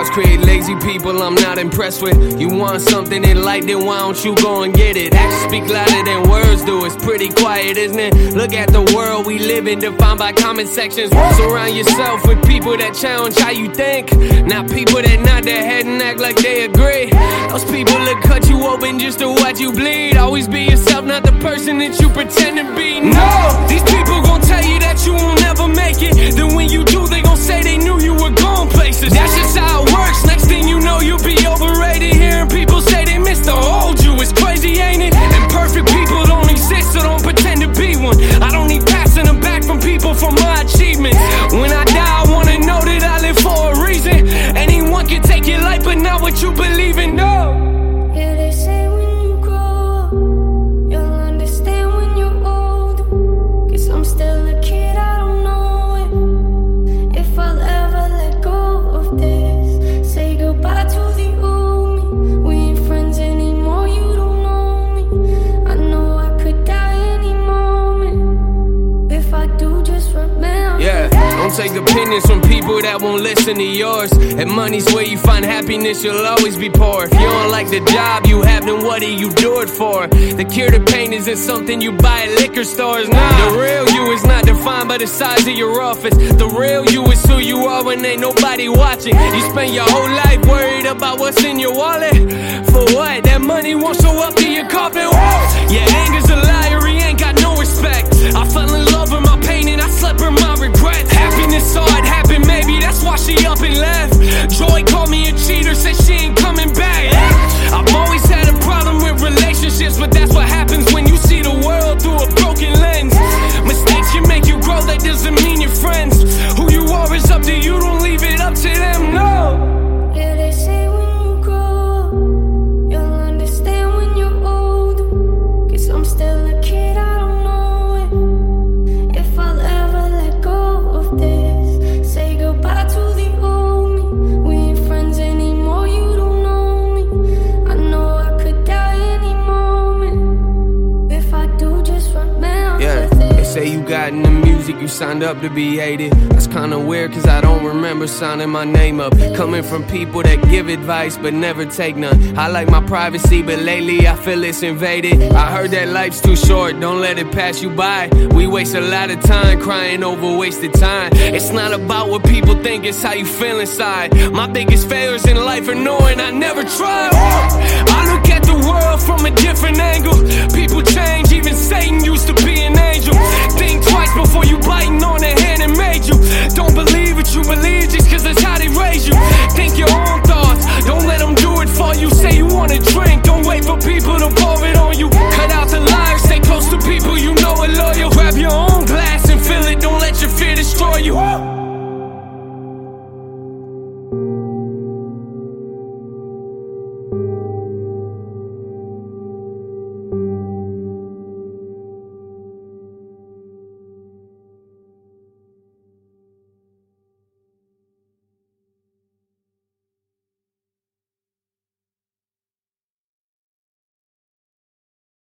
Crowds create lazy people I'm not impressed with. You want something in light, then why don't you go and get it? Actions speak louder than words do. It's pretty quiet, isn't it? Look at the world we live in, defined by comment sections. Surround yourself with people that challenge how you think, not people that nod their head and act like they agree. Those people that cut you open just to watch you bleed. Always be yourself, not the person that you pretend to be. No, these people gon' tell you that you will never make it. Then when you do, they gon' say they knew you were going places. That's just how it works. Next thing you know, you'll be overrated. Hearing people say they miss the old you, it's crazy, ain't it? And perfect people don't exist, so don't pretend to be one. I don't need passing them back from people for my achievements. When I die, I wanna know that I live for a reason. Anyone can take your life, but not what you believe in, no. Yeah, they say when you grow up, you'll understand when you're older. 'Cause I'm still a kid, I don't know if I'll ever let go of this. Say goodbye to the old me. We ain't friends anymore, you don't know me. I know I could die any moment. If I do, just remember. Yeah, don't take opinions from people that won't listen to yours. If money's where you find happiness, you'll always be poor. If you don't like the job you have, then what do you do it for? The cure to pain isn't something you buy at liquor stores, nah. The real you is not defined by the size of your office. The real you is who you are when ain't nobody watching. You spend your whole life worried about what's in your wallet. For what? That money won't show up to your coffin. Yeah, anger's a liar, he ain't got no respect. I fell in love with my pain and I slept with my regrets. Happiness saw it happen, maybe that's why she up and left. Joy called me a cheater, said she ain't coming back. I've always had a problem with relationships, but that's what happens when you see the world through a broken lens. Mistakes can make you grow, that doesn't mean you're friends. Who you are is up to you, don't leave it up to them, no. Yeah, they say when you grow up, you'll understand when you're older. 'Cause I'm still a kid, I don't know if I'll ever let go of this. Say goodbye to the old me. We ain't friends anymore, you don't know me. I know I could die any moment. If I do, just remember. Yeah, they say you got in the music, you signed up to be hated. That's kinda weird, 'cause I don't remember signing my name up. Coming from people that give advice but never take none. I like my privacy, but lately I feel it's invaded. I heard that life's too short, don't let it pass you by. We waste a lot of time crying over wasted time. It's not about what people think, it's how you feel inside. My biggest failures in life are knowing I never tried. I look at the world from